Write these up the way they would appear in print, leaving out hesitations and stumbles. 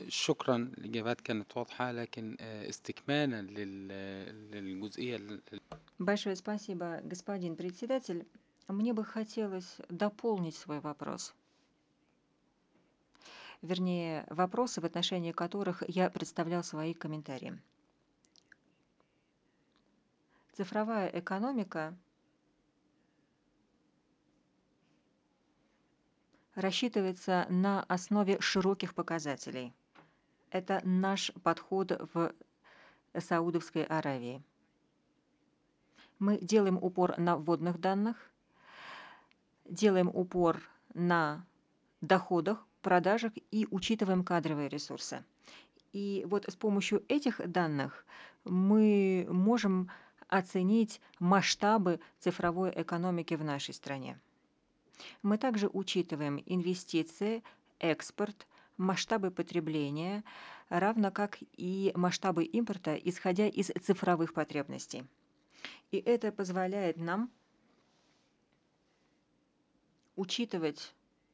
شكرًا، الإجابات كانت واضحة، لكن استكمالًا للجزئية Большое спасибо, господин председатель. Мне бы хотелось дополнить свой вопрос. Вернее, вопросы, в отношении которых я представлял свои комментарии. Цифровая экономика рассчитывается на основе широких показателей. Это наш подход в Саудовской Аравии. Мы делаем упор на вводных данных, делаем упор на доходах, продажах и учитываем кадровые ресурсы. И вот с помощью этих данных мы можем оценить масштабы цифровой экономики в нашей стране. Мы также учитываем инвестиции, экспорт, масштабы потребления, равно как и масштабы импорта, исходя из цифровых потребностей. И это позволяет нам учитывать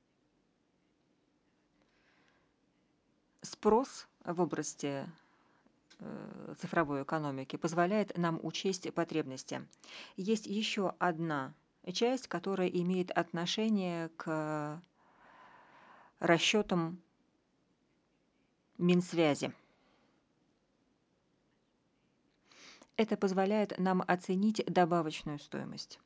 спрос в области цифровой экономики, позволяет нам учесть потребности. Есть еще одна часть, которая имеет отношение к расчетам Минсвязи. Это позволяет нам оценить добавочную стоимость.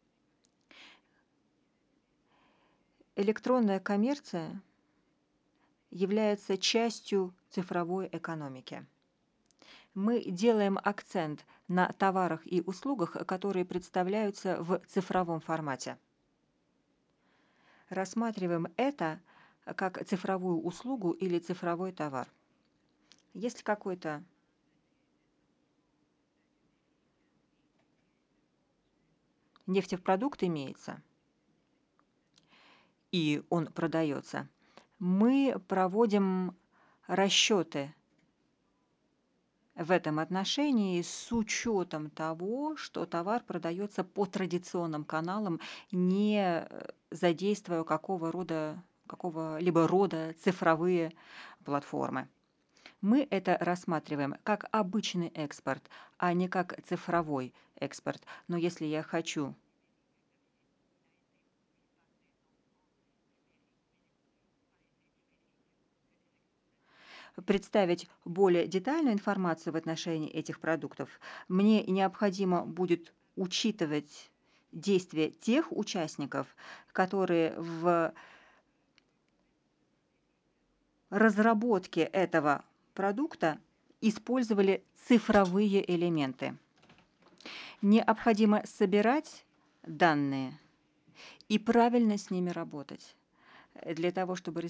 Электронная коммерция является частью цифровой экономики. Мы делаем акцент на товарах и услугах, которые представляются в цифровом формате. Рассматриваем это как цифровую услугу или цифровой товар. Если какой-то нефтепродукт имеется, и он продается, мы проводим расчеты в этом отношении с учетом того, что товар продается по традиционным каналам, не задействуя какого-либо рода цифровые платформы. Мы это рассматриваем как обычный экспорт, а не как цифровой экспорт. Но если я хочу представить более детальную информацию в отношении этих продуктов, мне необходимо будет учитывать действия тех участников, которые в разработке этого продукта использовали цифровые элементы. Необходимо собирать данные и правильно с ними работать для того, чтобы